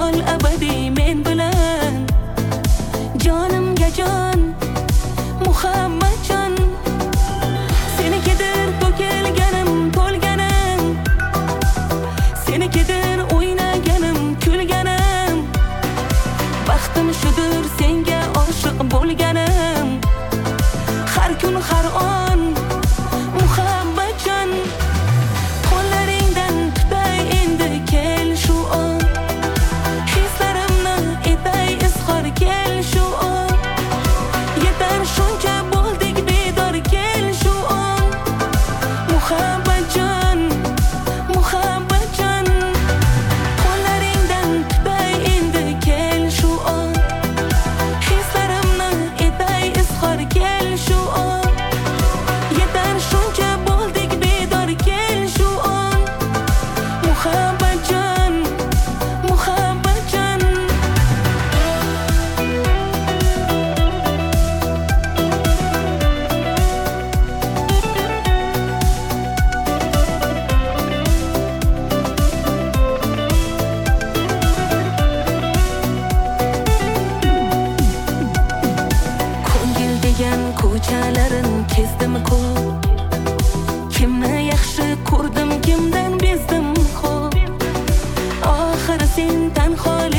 qol abadiy men bilan. Jonimga jon, muhabbatjon, senikidir to'kilganim, to'lganim, senikidir o'ynaganim, kulganim. Baxtim shudir senga oshiq bo'lganim. Har kun har on muhabbatjon, qo'llaringdan tutay endi kel shu on. Hislarimni etay izhor kel shu on. Yetar shuncha bo'ldik bedor kel shu on. Muhabbatjon, muhabbatjon, qo'llaringdan tutay endi kel shu on. Hislarimni etay izhor kel shu on. Yetar shuncha bo'ldik bedor kel shu on. Muhabbatjon, muhabbatjon. Ko'ngil degan ko'chalarin kezdim ko'p. Kimni yaxshi ko'rdim, kimdan bezdim xo'p. Oxiri sen tanholik